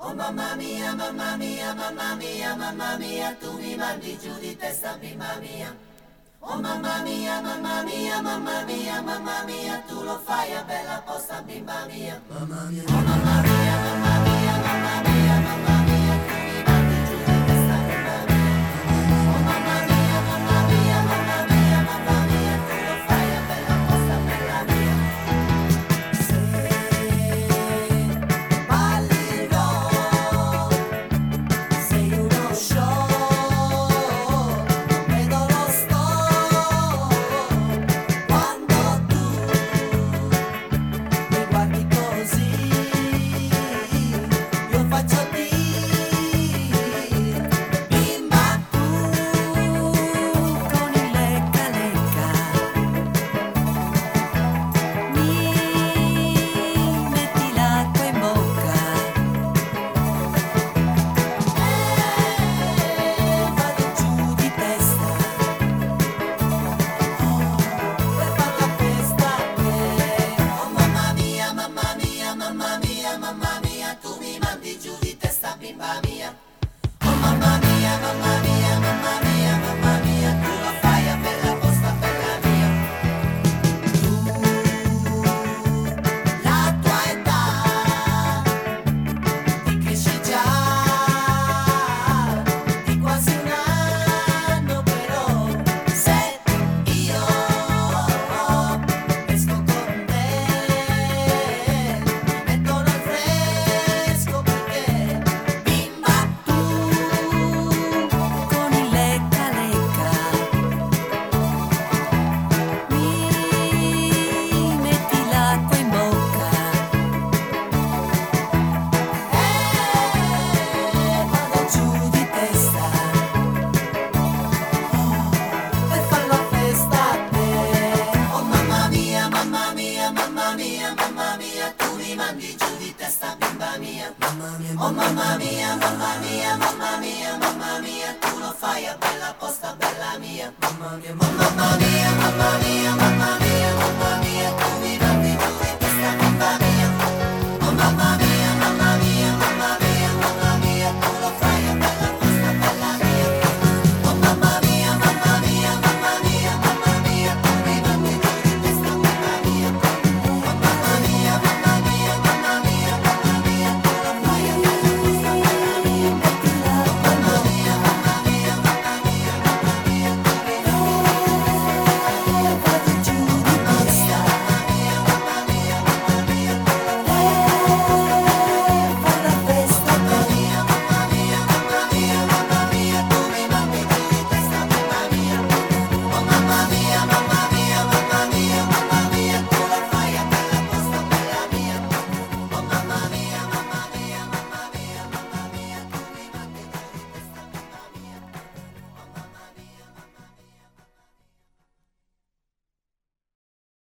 Oh mamma mia, tu mi mandi giù di testa, bimba mia. Oh mamma mia, mamma mia, mamma mia, mamma mia, tu lo fai a bella posta, bimba mia. Mamma mia, oh mamma mia, mamma mia, mamma mia, mamma mia, tu mi mandi giù di testa, bimba mia. Oh mamma mia, mamma mia, mamma mia, mamma mia, tu lo fai a bella posta, bella mia. Se balli rock, sei uno show, vedo lo stop quando tu mi guardi così, io faccio dire, bimba tu con il lecca lecca, mi metti l'acqua in bocca. Vado giù di testa, per far la festa a te. Oh mamma mia, mamma mia, mamma mia, mamma mia, tu mi mandi giù di testa, bimba mia. Oh mamma mia, mamma mia, mamma mia, mamma mia, tu lo fai a bella posta, bella mia. Tu, la tua età, ti cresci già di quasi un anno, però se io esco con te mi mettono al fresco, perché bimba tu con il lecca lecca mi metti l'acqua in bocca. Vado giù di testa, per far la festa a te. Oh mamma mia, mamma mia, mamma mia, mamma mia, tu mi mandi giù di testa, bimba mia. Oh mamma mia, mamma mia, mamma mia, mamma mia, tu lo fai a bella posta, bella mia. Mamma mia, mamma mia, mamma mia, mamma mia.